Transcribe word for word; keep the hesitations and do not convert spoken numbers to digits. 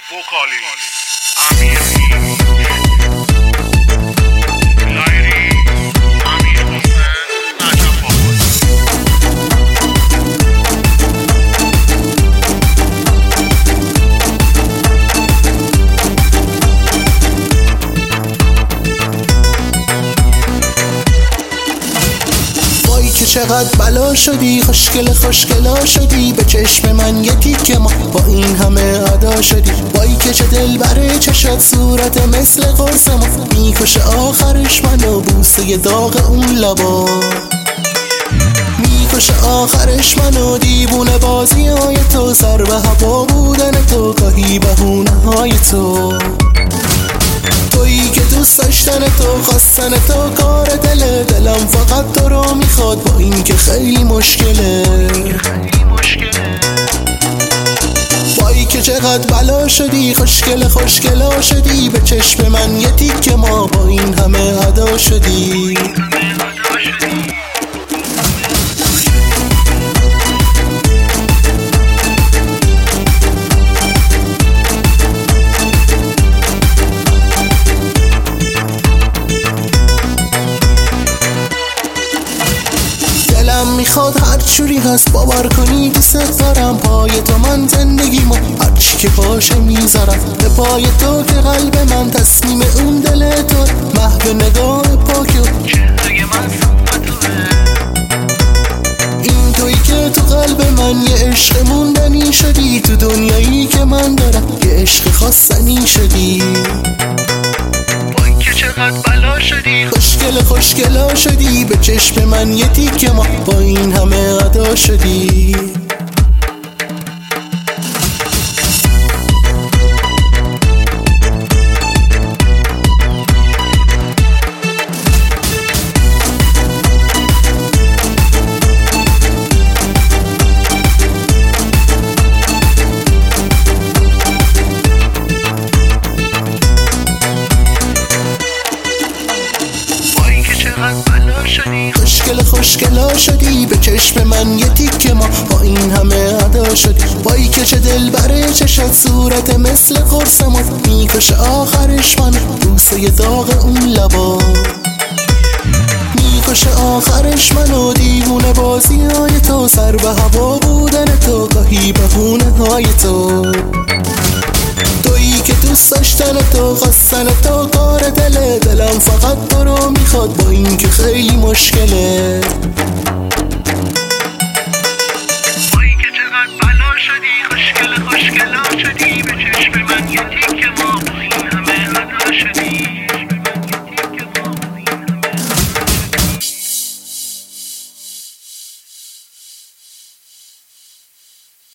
vocalist Amir Lairi Amir Hossain Najafabad. وای که چقدر بلا شدی، خوشگل خوشگلا شدی، به چشم من یه تیکه ما با این همه ادا شدی. وای که چه دل بره چشات، صورت مثل قرص ما میکشه آخرش منو، بوسه داغ اون لبا میکشه آخرش منو. دیوونه بازی های تو، سر به هوا بودن تو، گاهی بهونه های تو، تویی که دوست داشتن تو، خواستن تو کار دله. دلم فقط تو رو میخواد، با این که خیلی مشکله. وای که چقدر بلا شدی، خوشگل خوشگلا شدی، به چشم من یه تیکه ما با این همه ادا شدی. میخواد هر چوری هست باور کنی دوست دارم. پای تو من زندگیمو هرچی که باشه میذارم، به پای تو که قلب من تصمیم اون دل تو، محو نگاه پاک و چهره من این تویی که تو قلب من یه عشق موندنی شدی. تو دنیایی که من دارم یه عشق خواستنی شدی. چقدر بلا شدی، خوشگل خوشگلا شدی، به چشم من یه تیکه ما با این همه ادا شدی. خوشگل خوشگلا شدی، به چشم من یه تیکه ما با این همه ادا شدی. وای که چه دل بره چشات، صورت مثل قرص ما میکشه آخرش منو، بوسه داغ اون لبا میکشه آخرش منو. دیوونه بازی های تو، سر به هوا بودن تو، گاهی بهونه های تو، تویی که دوست داشتن تو، خواستن تو کار دله. دلم فقط تو رو میخواد، با این که خیلی مشکله.